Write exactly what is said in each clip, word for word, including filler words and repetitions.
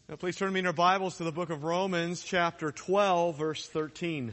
Now, please turn me in your Bibles to the book of Romans, chapter twelve, verse thirteen.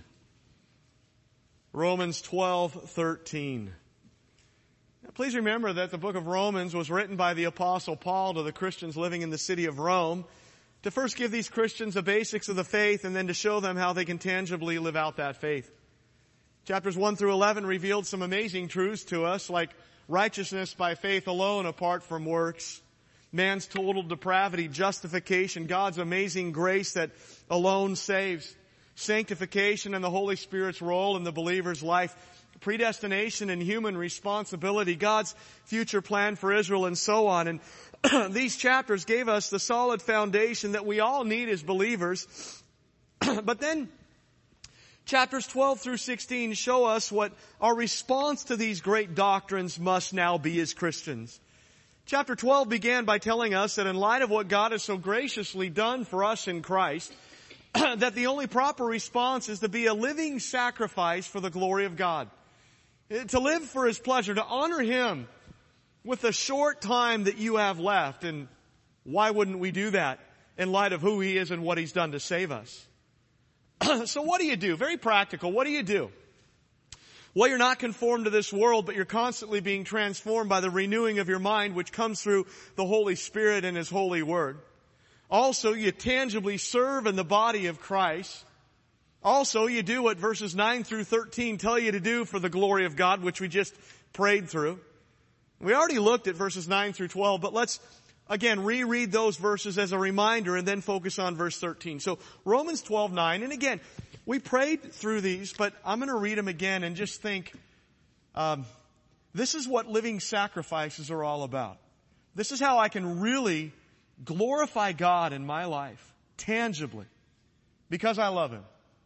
Romans twelve, thirteen. Now, please remember that the book of Romans was written by the Apostle Paul to the Christians living in the city of Rome to first give these Christians the basics of the faith and then to show them how they can tangibly live out that faith. Chapters one through eleven revealed some amazing truths to us, like righteousness by faith alone apart from works, man's total depravity, justification, God's amazing grace that alone saves, sanctification and the Holy Spirit's role in the believer's life, predestination and human responsibility, God's future plan for Israel, and so on. And these chapters gave us the solid foundation that we all need as believers. But then chapters twelve through sixteen show us what our response to these great doctrines must now be as Christians. Chapter twelve began by telling us that in light of what God has so graciously done for us in Christ, that the only proper response is to be a living sacrifice for the glory of God. To live for His pleasure, to honor Him with the short time that you have left. And why wouldn't we do that in light of who He is and what He's done to save us? So what do you do? Very practical. What do you do? Well, you're not conformed to this world, but you're constantly being transformed by the renewing of your mind, which comes through the Holy Spirit and His holy word. Also, you tangibly serve in the body of Christ. Also, you do what verses nine through thirteen tell you to do for the glory of God, which we just prayed through. We already looked at verses nine through twelve, but let's again reread those verses as a reminder and then focus on verse thirteen. So Romans twelve nine, and again, we prayed through these, but I'm going to read them again and just think, um, this is what living sacrifices are all about. This is how I can really glorify God in my life, tangibly, because I love Him.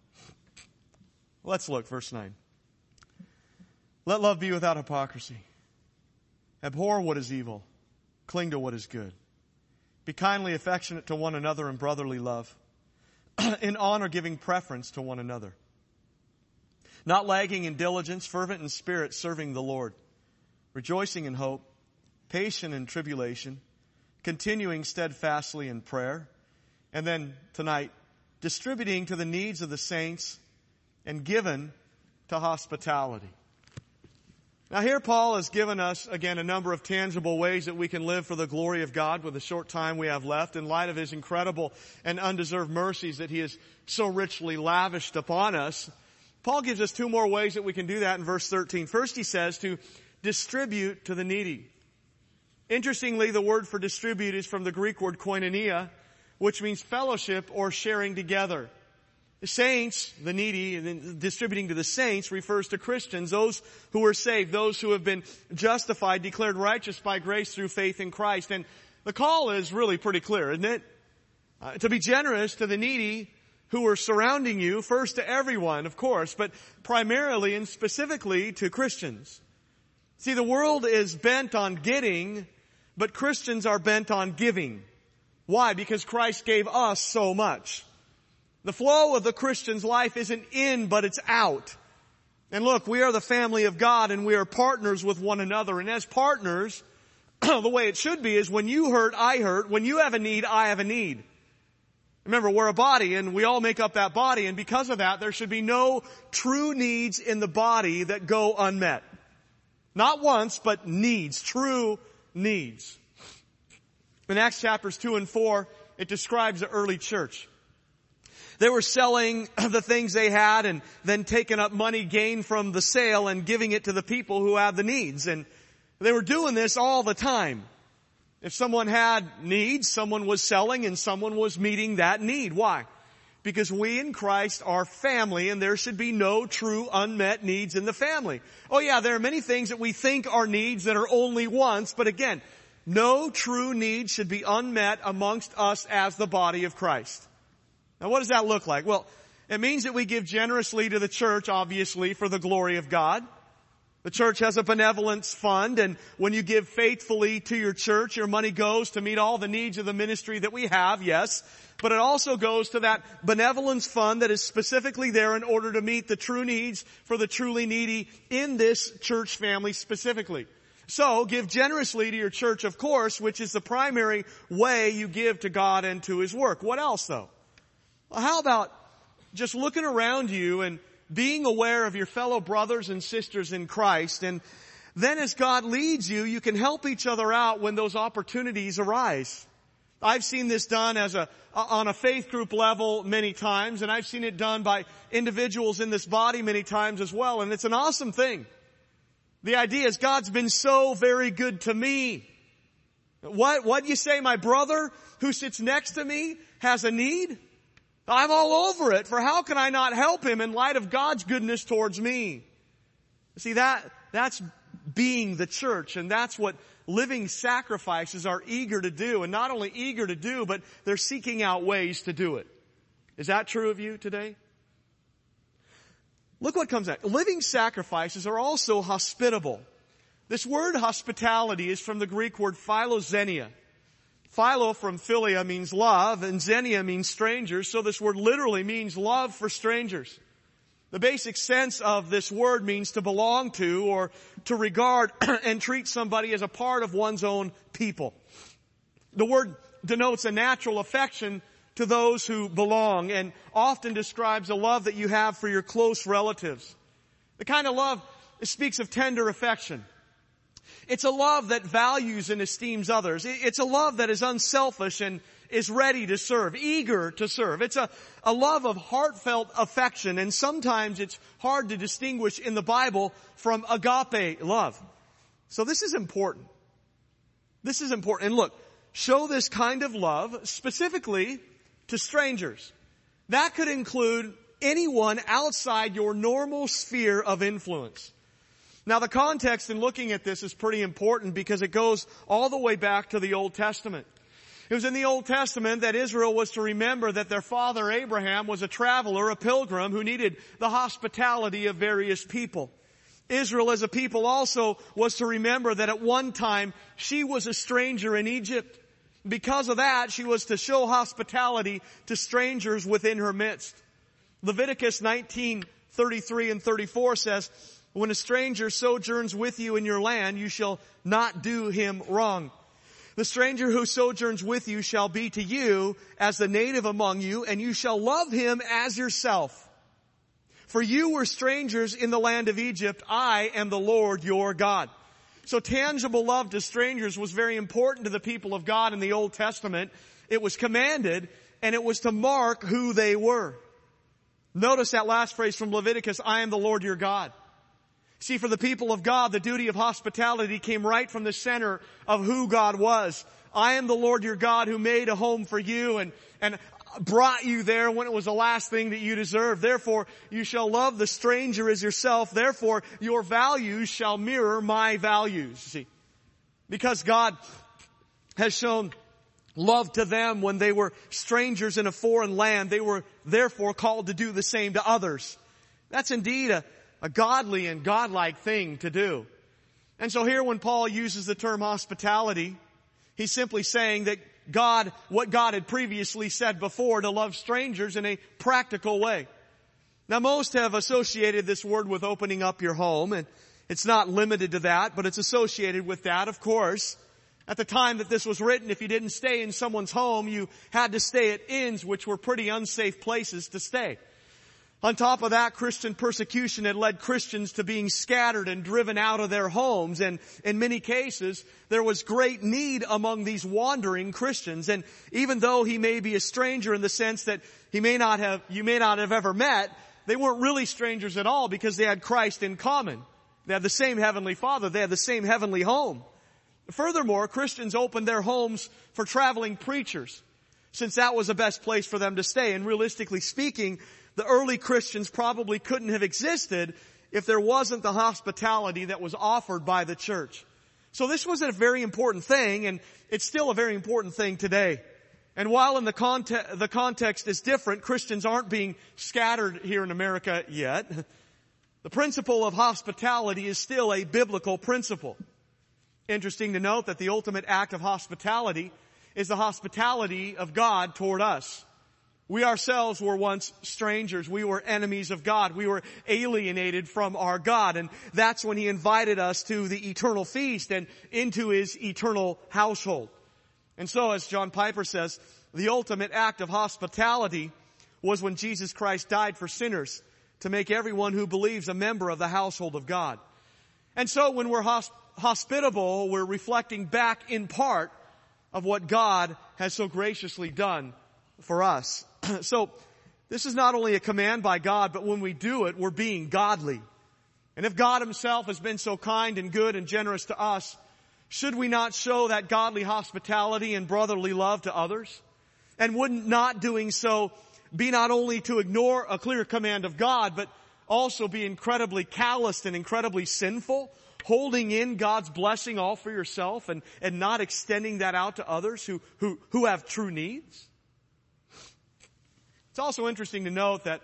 Let's look, verse nine. Let love be without hypocrisy. Abhor what is evil. Cling to what is good. Be kindly affectionate to one another in brotherly love, in honor giving preference to one another. Not lagging in diligence, fervent in spirit, serving the Lord. Rejoicing in hope, patient in tribulation, continuing steadfastly in prayer. And then tonight, distributing to the needs of the saints and given to hospitality. Now here Paul has given us, again, a number of tangible ways that we can live for the glory of God with the short time we have left in light of His incredible and undeserved mercies that He has so richly lavished upon us. Paul gives us two more ways that we can do that in verse thirteen. First, he says to distribute to the needy. Interestingly, the word for distribute is from the Greek word koinonia, which means fellowship or sharing together. The saints, the needy, and distributing to the saints refers to Christians, those who are saved, those who have been justified, declared righteous by grace through faith in Christ. And the call is really pretty clear, isn't it? Uh, to be generous to the needy who are surrounding you, first to everyone, of course, but primarily and specifically to Christians. See, the world is bent on getting, but Christians are bent on giving. Why? Because Christ gave us so much. The flow of the Christian's life isn't in, but it's out. And look, we are the family of God and we are partners with one another. And as partners, the way it should be is when you hurt, I hurt. When you have a need, I have a need. Remember, we're a body and we all make up that body. And because of that, there should be no true needs in the body that go unmet. Not once, but needs, true needs. In Acts chapters two and four, it describes the early church. They were selling the things they had and then taking up money gained from the sale and giving it to the people who had the needs. And they were doing this all the time. If someone had needs, someone was selling and someone was meeting that need. Why? Because we in Christ are family and there should be no true unmet needs in the family. Oh yeah, there are many things that we think are needs that are only wants, but again, no true need should be unmet amongst us as the body of Christ. Now what does that look like? Well, it means that we give generously to the church, obviously, for the glory of God. The church has a benevolence fund, and when you give faithfully to your church, your money goes to meet all the needs of the ministry that we have, yes. But it also goes to that benevolence fund that is specifically there in order to meet the true needs for the truly needy in this church family specifically. So give generously to your church, of course, which is the primary way you give to God and to His work. What else, though? Well, how about just looking around you and being aware of your fellow brothers and sisters in Christ, and then as God leads you, you can help each other out when those opportunities arise. I've seen this done as a, on a faith group level many times, and I've seen it done by individuals in this body many times as well, and it's an awesome thing. The idea is God's been so very good to me. What, what do you say, my brother who sits next to me has a need? I'm all over it, for how can I not help him in light of God's goodness towards me? See, that, that's being the church, and that's what living sacrifices are eager to do, and not only eager to do, but they're seeking out ways to do it. Is that true of you today? Look what comes next. Living sacrifices are also hospitable. This word hospitality is from the Greek word philoxenia. Philo from philia means love, and xenia means strangers, so this word literally means love for strangers. The basic sense of this word means to belong to or to regard and treat somebody as a part of one's own people. The word denotes a natural affection to those who belong and often describes a love that you have for your close relatives. The kind of love speaks of tender affection. It's a love that values and esteems others. It's a love that is unselfish and is ready to serve, eager to serve. It's a, a love of heartfelt affection, and sometimes it's hard to distinguish in the Bible from agape love. So this is important. This is important. And look, show this kind of love specifically to strangers. That could include anyone outside your normal sphere of influence. Now the context in looking at this is pretty important because it goes all the way back to the Old Testament. It was in the Old Testament that Israel was to remember that their father Abraham was a traveler, a pilgrim who needed the hospitality of various people. Israel as a people also was to remember that at one time she was a stranger in Egypt. Because of that, she was to show hospitality to strangers within her midst. Leviticus nineteen thirty-three and thirty-four says, "When a stranger sojourns with you in your land, you shall not do him wrong. The stranger who sojourns with you shall be to you as the native among you, and you shall love him as yourself. For you were strangers in the land of Egypt. I am the Lord your God." So tangible love to strangers was very important to the people of God in the Old Testament. It was commanded, and it was to mark who they were. Notice that last phrase from Leviticus, "I am the Lord your God." See, for the people of God, the duty of hospitality came right from the center of who God was. I am the Lord your God who made a home for you and, and brought you there when it was the last thing that you deserved. Therefore, you shall love the stranger as yourself. Therefore, your values shall mirror my values. See, because God has shown love to them when they were strangers in a foreign land, they were therefore called to do the same to others. That's indeed a A godly and godlike thing to do. And so here when Paul uses the term hospitality, he's simply saying that God, what God had previously said before, to love strangers in a practical way. Now most have associated this word with opening up your home, and it's not limited to that, but it's associated with that, of course. At the time that this was written, if you didn't stay in someone's home, you had to stay at inns, which were pretty unsafe places to stay. On top of that, Christian persecution had led Christians to being scattered and driven out of their homes. And in many cases, there was great need among these wandering Christians. And even though he may be a stranger in the sense that he may not have, you may not have ever met, they weren't really strangers at all because they had Christ in common. They had the same Heavenly Father. They had the same heavenly home. Furthermore, Christians opened their homes for traveling preachers, since that was the best place for them to stay. And realistically speaking, the early Christians probably couldn't have existed if there wasn't the hospitality that was offered by the church. So this was a very important thing, and it's still a very important thing today. And while in the context, the context is different, Christians aren't being scattered here in America yet. The principle of hospitality is still a biblical principle. Interesting to note that the ultimate act of hospitality is the hospitality of God toward us. We ourselves were once strangers. We were enemies of God. We were alienated from our God. And that's when He invited us to the eternal feast and into His eternal household. And so, as John Piper says, the ultimate act of hospitality was when Jesus Christ died for sinners to make everyone who believes a member of the household of God. And so when we're hosp- hospitable, we're reflecting back in part of what God has so graciously done for us. So this is not only a command by God, but when we do it, we're being godly. And if God Himself has been so kind and good and generous to us, should we not show that godly hospitality and brotherly love to others? And wouldn't not doing so be not only to ignore a clear command of God, but also be incredibly calloused and incredibly sinful, holding in God's blessing all for yourself and, and not extending that out to others who, who, who have true needs? It's also interesting to note that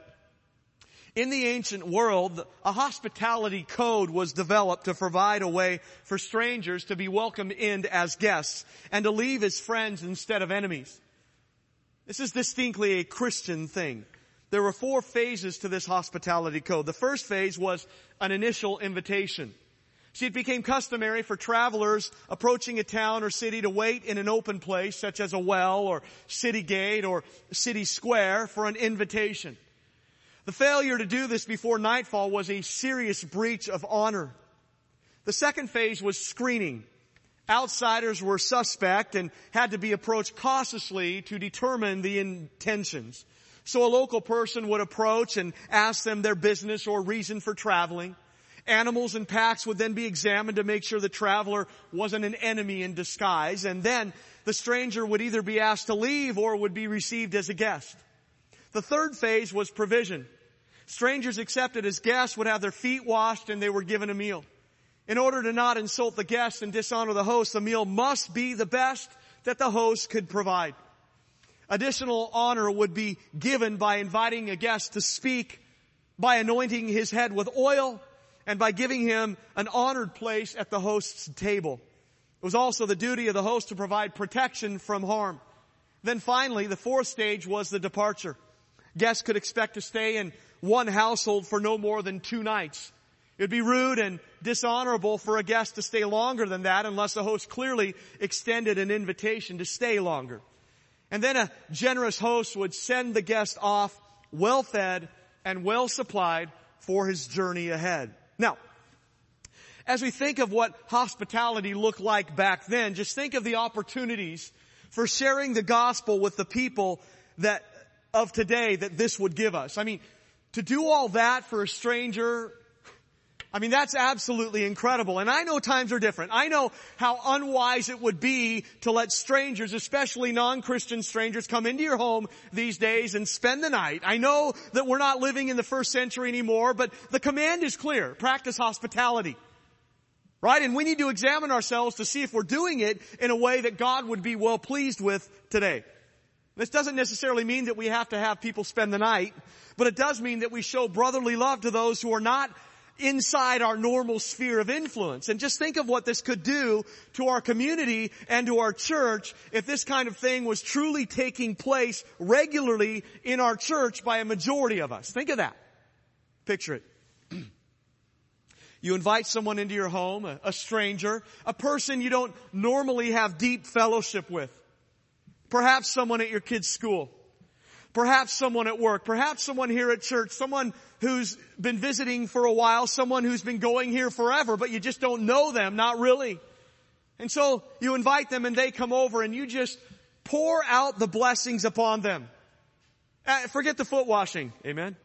in the ancient world, a hospitality code was developed to provide a way for strangers to be welcomed in as guests and to leave as friends instead of enemies. This is distinctly a Christian thing. There were four phases to this hospitality code. The first phase was an initial invitation. See, it became customary for travelers approaching a town or city to wait in an open place, such as a well or city gate or city square, for an invitation. The failure to do this before nightfall was a serious breach of honor. The second phase was screening. Outsiders were suspect and had to be approached cautiously to determine the intentions. So a local person would approach and ask them their business or reason for traveling. Animals and packs would then be examined to make sure the traveler wasn't an enemy in disguise. And then the stranger would either be asked to leave or would be received as a guest. The third phase was provision. Strangers accepted as guests would have their feet washed and they were given a meal. In order to not insult the guests and dishonor the host, the meal must be the best that the host could provide. Additional honor would be given by inviting a guest to speak, by anointing his head with oil, and by giving him an honored place at the host's table. It was also the duty of the host to provide protection from harm. Then finally, the fourth stage was the departure. Guests could expect to stay in one household for no more than two nights. It would be rude and dishonorable for a guest to stay longer than that unless the host clearly extended an invitation to stay longer. And then a generous host would send the guest off well-fed and well-supplied for his journey ahead. Now, as we think of what hospitality looked like back then, just think of the opportunities for sharing the gospel with the people that of today that this would give us. I mean, to do all that for a stranger, I mean, that's absolutely incredible. And I know times are different. I know how unwise it would be to let strangers, especially non-Christian strangers, come into your home these days and spend the night. I know that we're not living in the first century anymore, but the command is clear. Practice hospitality. Right? And we need to examine ourselves to see if we're doing it in a way that God would be well pleased with today. This doesn't necessarily mean that we have to have people spend the night, but it does mean that we show brotherly love to those who are not inside our normal sphere of influence. And just think of what this could do to our community and to our church if this kind of thing was truly taking place regularly in our church by a majority of us. Think of that. Picture it. You invite someone into your home, a, a stranger, a person you don't normally have deep fellowship with. Perhaps someone at your kid's school. Perhaps someone at work. Perhaps someone here at church. Someone who's been visiting for a while. Someone who's been going here forever, but you just don't know them. Not really. And so you invite them and they come over and you just pour out the blessings upon them. Uh, forget the foot washing. Amen.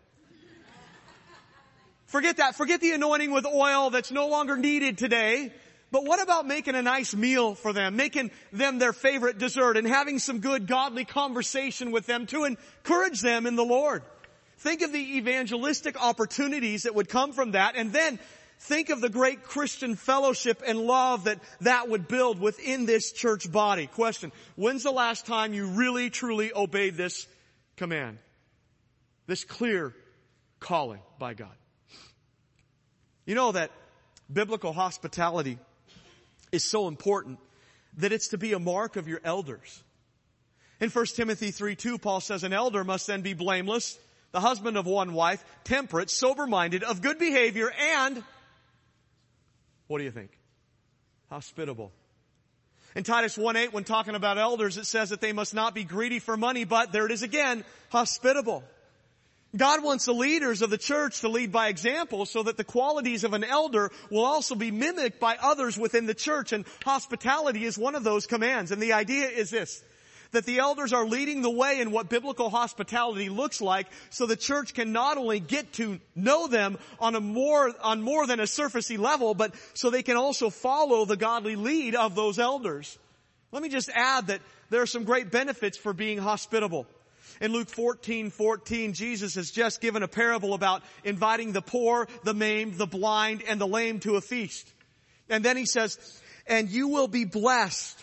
Forget that. Forget the anointing with oil that's no longer needed today. But what about making a nice meal for them, making them their favorite dessert and having some good godly conversation with them to encourage them in the Lord? Think of the evangelistic opportunities that would come from that, and then think of the great Christian fellowship and love that that would build within this church body. Question: when's the last time you really, truly obeyed this command? This clear calling by God. You know that biblical hospitality is so important that it's to be a mark of your elders. In First Timothy three two, Paul says, an elder must then be blameless, the husband of one wife, temperate, sober-minded, of good behavior, and, what do you think? Hospitable. In Titus one eight, when talking about elders, it says that they must not be greedy for money, but, there it is again, hospitable. God wants the leaders of the church to lead by example so that the qualities of an elder will also be mimicked by others within the church. And hospitality is one of those commands. And the idea is this, that the elders are leading the way in what biblical hospitality looks like so the church can not only get to know them on a more, on more than a surfacey level, but so they can also follow the godly lead of those elders. Let me just add that there are some great benefits for being hospitable. In Luke fourteen fourteen, Jesus has just given a parable about inviting the poor, the maimed, the blind, and the lame to a feast. And then he says, and you will be blessed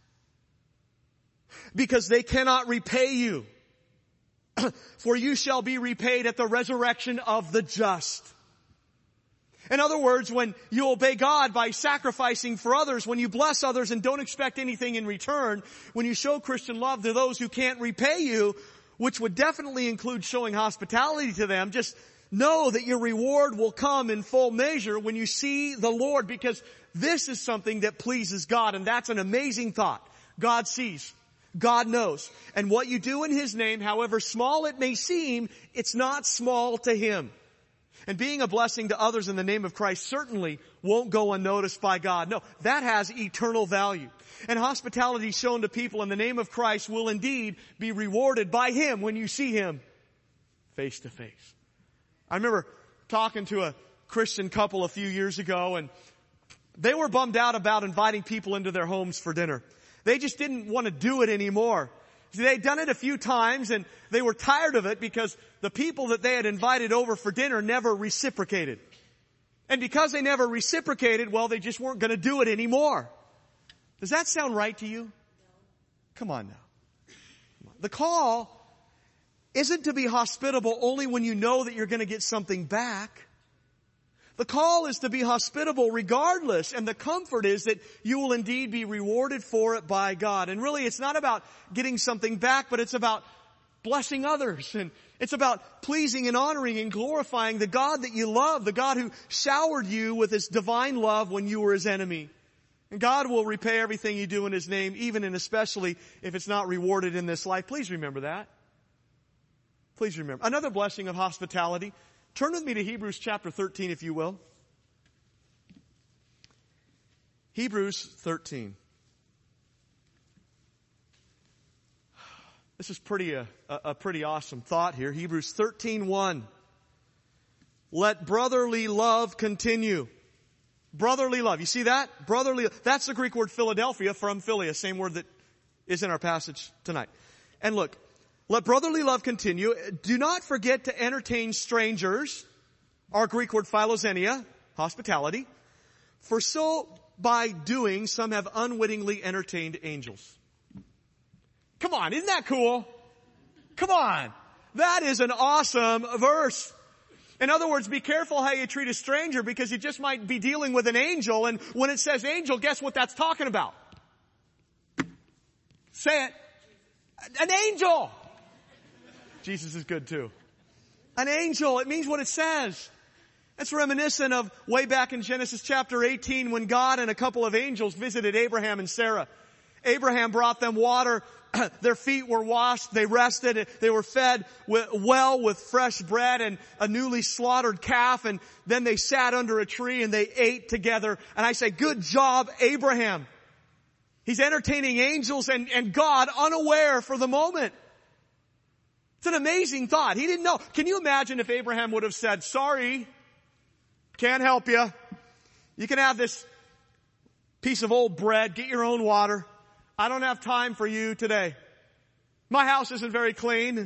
because they cannot repay you. For you shall be repaid at the resurrection of the just. In other words, when you obey God by sacrificing for others, when you bless others and don't expect anything in return, when you show Christian love to those who can't repay you, which would definitely include showing hospitality to them, just know that your reward will come in full measure when you see the Lord, because this is something that pleases God, and that's an amazing thought. God sees. God knows. And what you do in His name, however small it may seem, it's not small to Him. And being a blessing to others in the name of Christ certainly won't go unnoticed by God. No, that has eternal value. And hospitality shown to people in the name of Christ will indeed be rewarded by Him when you see Him face to face. I remember talking to a Christian couple a few years ago, and they were bummed out about inviting people into their homes for dinner. They just didn't want to do it anymore. They'd done it a few times and they were tired of it because the people that they had invited over for dinner never reciprocated. And because they never reciprocated, well, they just weren't going to do it anymore. Does that sound right to you? Come on now. The call isn't to be hospitable only when you know that you're going to get something back. The call is to be hospitable regardless, and the comfort is that you will indeed be rewarded for it by God. And really, it's not about getting something back, but it's about blessing others. And it's about pleasing and honoring and glorifying the God that you love, the God who showered you with His divine love when you were His enemy. And God will repay everything you do in His name, even and especially if it's not rewarded in this life. Please remember that. Please remember. Another blessing of hospitality. Turn with me to Hebrews chapter thirteen, if you will. Hebrews thirteen. This is pretty a, a pretty awesome thought here. Hebrews thirteen one. Let brotherly love continue. Brotherly love. You see that? Brotherly. That's the Greek word Philadelphia, from Philia, same word that is in our passage tonight. And look, let brotherly love continue. Do not forget to entertain strangers. Our Greek word philoxenia, hospitality. For so by doing, some have unwittingly entertained angels. Come on, isn't that cool? Come on. That is an awesome verse. In other words, be careful how you treat a stranger, because you just might be dealing with an angel, and when it says angel, guess what that's talking about? Say it. An angel. Jesus is good too. An angel, it means what it says. It's reminiscent of way back in Genesis chapter eighteen when God and a couple of angels visited Abraham and Sarah. Abraham brought them water. Their feet were washed. They rested. They were fed well with fresh bread and a newly slaughtered calf. And then they sat under a tree and they ate together. And I say, good job, Abraham. He's entertaining angels and, and God unaware for the moment. It's an amazing thought. He didn't know. Can you imagine if Abraham would have said, sorry, can't help you. You can have this piece of old bread. Get your own water. I don't have time for you today. My house isn't very clean.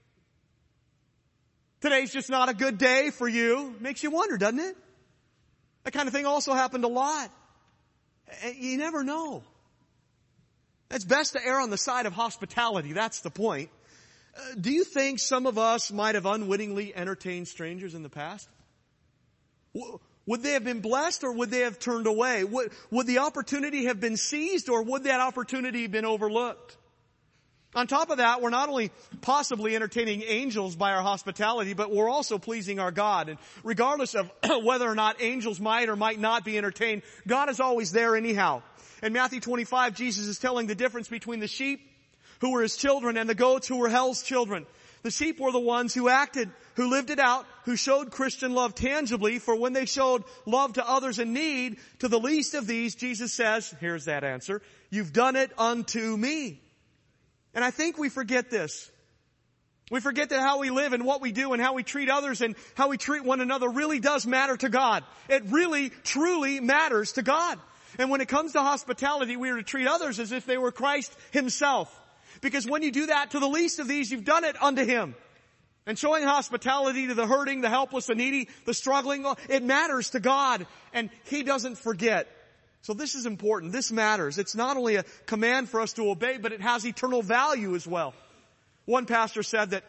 Today's just not a good day for you. Makes you wonder, doesn't it? That kind of thing also happened a lot. You never know. It's best to err on the side of hospitality. That's the point. Uh, do you think some of us might have unwittingly entertained strangers in the past? W- would they have been blessed, or would they have turned away? Would, would the opportunity have been seized, or would that opportunity have been overlooked? On top of that, we're not only possibly entertaining angels by our hospitality, but we're also pleasing our God. And regardless of whether or not angels might or might not be entertained, God is always there anyhow. In Matthew twenty-five, Jesus is telling the difference between the sheep, who were his children, and the goats, who were hell's children. The sheep were the ones who acted, who lived it out, who showed Christian love tangibly, for when they showed love to others in need, to the least of these, Jesus says, here's that answer, you've done it unto me. And I think we forget this. We forget that how we live and what we do and how we treat others and how we treat one another really does matter to God. It really, truly matters to God. And when it comes to hospitality, we are to treat others as if they were Christ himself. Because when you do that to the least of these, you've done it unto him. And showing hospitality to the hurting, the helpless, the needy, the struggling, it matters to God. And he doesn't forget. So this is important. This matters. It's not only a command for us to obey, but it has eternal value as well. One pastor said that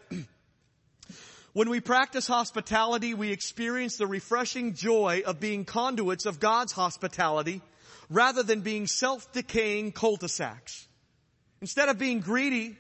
when we practice hospitality, we experience the refreshing joy of being conduits of God's hospitality rather than being self-decaying cul-de-sacs. Instead of being greedy,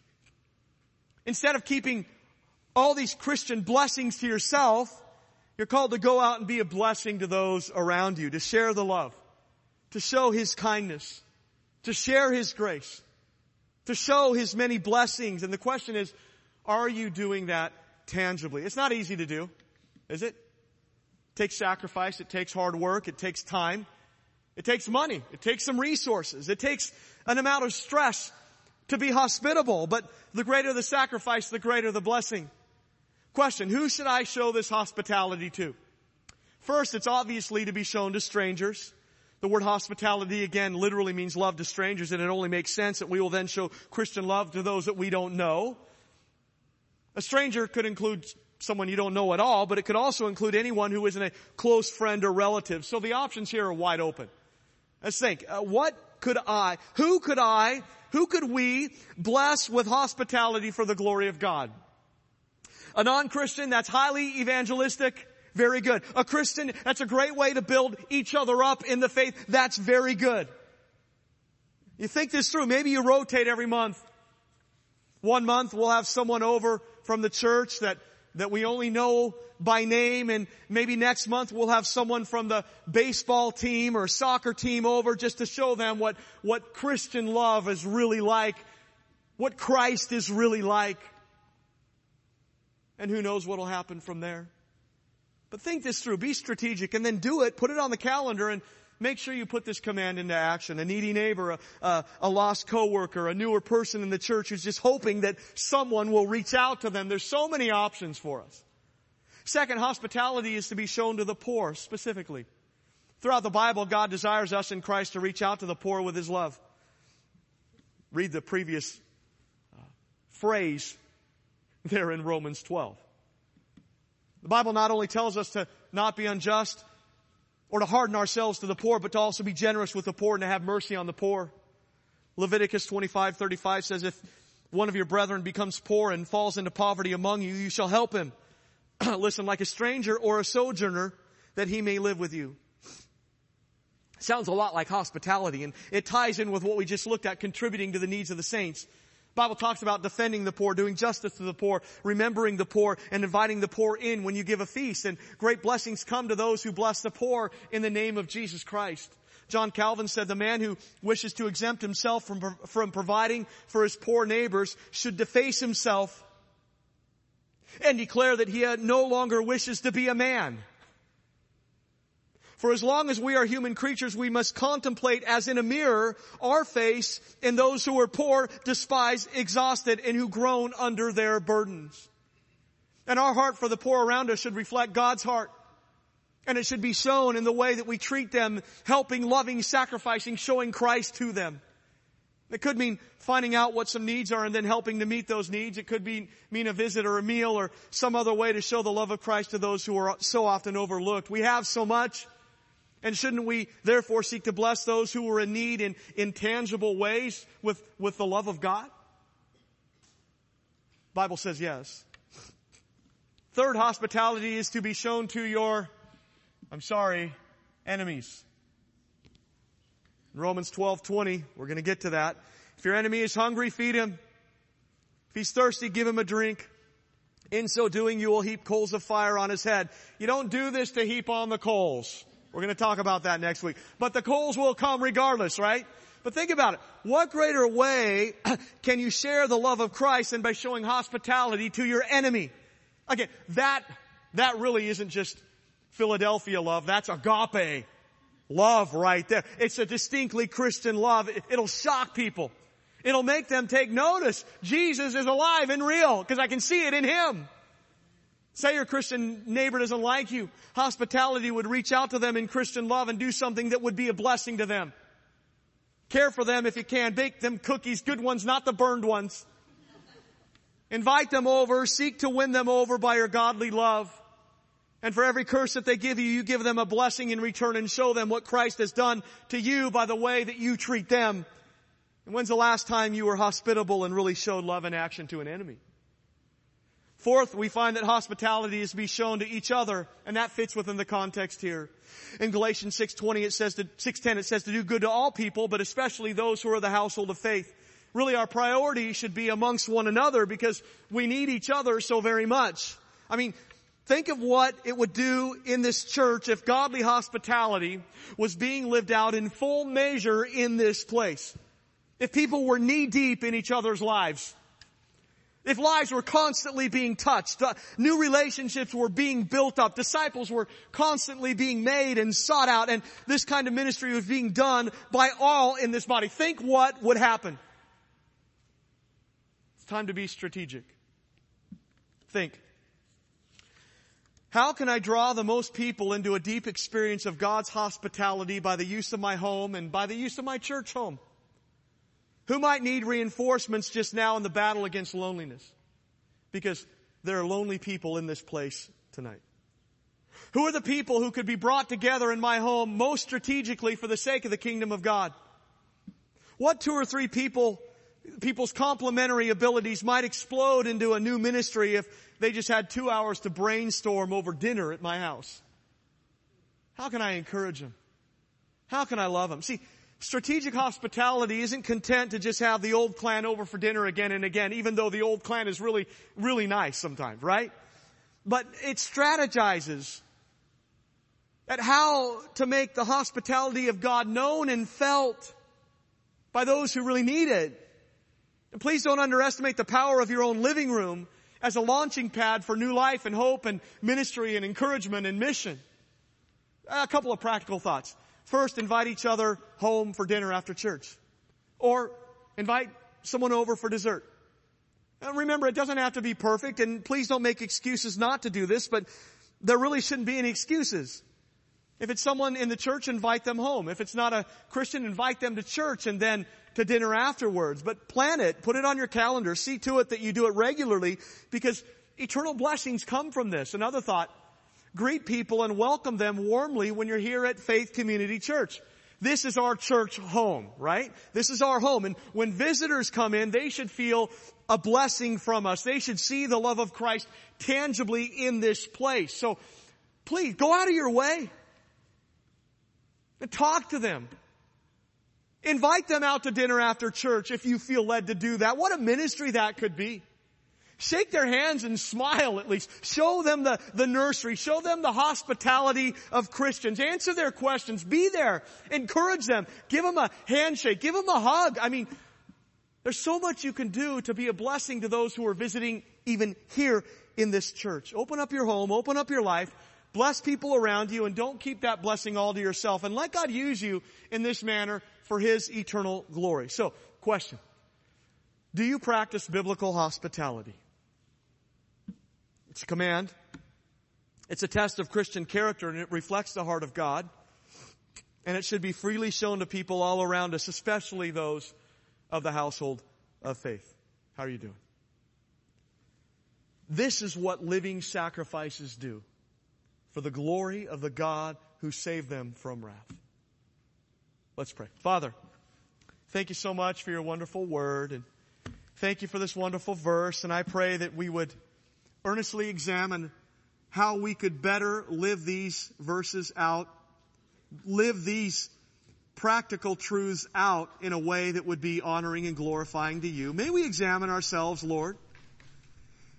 instead of keeping all these Christian blessings to yourself, you're called to go out and be a blessing to those around you, to share the love, to show his kindness, to share his grace, to show his many blessings. And the question is, are you doing that tangibly? It's not easy to do, is it? It takes sacrifice, it takes hard work, it takes time, it takes money, it takes some resources, it takes an amount of stress to be hospitable, but the greater the sacrifice, the greater the blessing. Question, who should I show this hospitality to? First, it's obviously to be shown to strangers. The word hospitality, again, literally means love to strangers, and it only makes sense that we will then show Christian love to those that we don't know. A stranger could include someone you don't know at all, but it could also include anyone who isn't a close friend or relative. So the options here are wide open. Let's think, uh, what could I, who could I, who could we bless with hospitality for the glory of God? A non-Christian, that's highly evangelistic. Very good. A Christian, that's a great way to build each other up in the faith. That's very good. You think this through. Maybe you rotate every month. One month we'll have someone over from the church that, that we only know by name, and maybe next month we'll have someone from the baseball team or soccer team over just to show them what, what Christian love is really like, what Christ is really like. And who knows what will happen from there. But think this through. Be strategic and then do it. Put it on the calendar and make sure you put this command into action. A needy neighbor, a, a, a lost coworker, a newer person in the church who's just hoping that someone will reach out to them. There's so many options for us. Second, hospitality is to be shown to the poor specifically. Throughout the Bible, God desires us in Christ to reach out to the poor with his love. Read the previous uh, phrase there in Romans twelve. The Bible not only tells us to not be unjust or to harden ourselves to the poor, but to also be generous with the poor and to have mercy on the poor. Leviticus twenty-five thirty-five says, if one of your brethren becomes poor and falls into poverty among you, you shall help him. Listen, like a stranger or a sojourner, that he may live with you. Sounds a lot like hospitality, and it ties in with what we just looked at, contributing to the needs of the saints. The Bible talks about defending the poor, doing justice to the poor, remembering the poor, and inviting the poor in when you give a feast. And great blessings come to those who bless the poor in the name of Jesus Christ. John Calvin said, the man who wishes to exempt himself from, from providing for his poor neighbors should deface himself and declare that he no longer wishes to be a man. For as long as we are human creatures, we must contemplate as in a mirror our face in those who are poor, despised, exhausted, and who groan under their burdens. And our heart for the poor around us should reflect God's heart. And it should be shown in the way that we treat them, helping, loving, sacrificing, showing Christ to them. It could mean finding out what some needs are and then helping to meet those needs. It could be, mean a visit or a meal or some other way to show the love of Christ to those who are so often overlooked. We have so much. And shouldn't we therefore seek to bless those who are in need in intangible ways with, with the love of God? The Bible says yes. Third, hospitality is to be shown to your, I'm sorry, enemies. In Romans twelve twenty, we're going to get to that. If your enemy is hungry, feed him. If he's thirsty, give him a drink. In so doing, you will heap coals of fire on his head. You don't do this to heap on the coals. We're going to talk about that next week. But the coals will come regardless, right? But think about it. What greater way can you share the love of Christ than by showing hospitality to your enemy? Again, that, that really isn't just Philadelphia love. That's agape love right there. It's a distinctly Christian love. It'll shock people. It'll make them take notice. Jesus is alive and real because I can see it in Him. Say your Christian neighbor doesn't like you. Hospitality would reach out to them in Christian love and do something that would be a blessing to them. Care for them if you can. Bake them cookies, good ones, not the burned ones. Invite them over. Seek to win them over by your godly love. And for every curse that they give you, you give them a blessing in return and show them what Christ has done to you by the way that you treat them. And when's the last time you were hospitable and really showed love in action to an enemy? Fourth, we find that hospitality is to be shown to each other, and that fits within the context here. In Galatians six twenty, it says to, six ten, it says to do good to all people, but especially those who are the household of faith. Really, our priority should be amongst one another because we need each other so very much. I mean, think of what it would do in this church if godly hospitality was being lived out in full measure in this place. If people were knee-deep in each other's lives. If lives were constantly being touched, uh, new relationships were being built up, disciples were constantly being made and sought out, and this kind of ministry was being done by all in this body. Think what would happen. It's time to be strategic. Think. How can I draw the most people into a deep experience of God's hospitality by the use of my home and by the use of my church home? Who might need reinforcements just now in the battle against loneliness? Because there are lonely people in this place tonight. Who are the people who could be brought together in my home most strategically for the sake of the kingdom of God? What two or three people, people's complementary abilities might explode into a new ministry if they just had two hours to brainstorm over dinner at my house? How can I encourage them? How can I love them? See, strategic hospitality isn't content to just have the old clan over for dinner again and again, even though the old clan is really, really nice sometimes, right? But it strategizes at how to make the hospitality of God known and felt by those who really need it. And please don't underestimate the power of your own living room as a launching pad for new life and hope and ministry and encouragement and mission. A couple of practical thoughts. First, invite each other home for dinner after church. Or invite someone over for dessert. And remember, it doesn't have to be perfect, and please don't make excuses not to do this, but there really shouldn't be any excuses. If it's someone in the church, invite them home. If it's not a Christian, invite them to church and then to dinner afterwards. But plan it, put it on your calendar, see to it that you do it regularly, because eternal blessings come from this. Another thought, greet people and welcome them warmly when you're here at Faith Community Church. This is our church home, right? This is our home. And when visitors come in, they should feel a blessing from us. They should see the love of Christ tangibly in this place. So please go out of your way and talk to them. Invite them out to dinner after church if you feel led to do that. What a ministry that could be. Shake their hands and smile at least. Show them the, the nursery. Show them the hospitality of Christians. Answer their questions. Be there. Encourage them. Give them a handshake. Give them a hug. I mean, there's so much you can do to be a blessing to those who are visiting even here in this church. Open up your home. Open up your life. Bless people around you, and don't keep that blessing all to yourself. And let God use you in this manner for His eternal glory. So, question. Do you practice biblical hospitality? It's a command. It's a test of Christian character, and it reflects the heart of God. And it should be freely shown to people all around us, especially those of the household of faith. How are you doing? This is what living sacrifices do for the glory of the God who saved them from wrath. Let's pray. Father, thank you so much for your wonderful word, and thank you for this wonderful verse, and I pray that we would earnestly examine how we could better live these verses out, live these practical truths out in a way that would be honoring and glorifying to you. May we examine ourselves, Lord.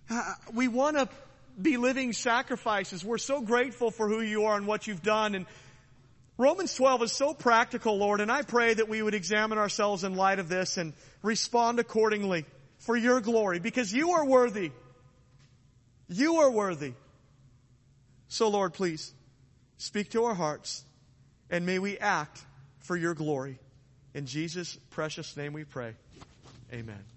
We want to be living sacrifices. We're so grateful for who you are and what you've done. And Romans twelve is so practical, Lord, and I pray that we would examine ourselves in light of this and respond accordingly for your glory, because you are worthy. You are worthy. So, Lord, please speak to our hearts, and may we act for your glory. In Jesus' precious name we pray. Amen.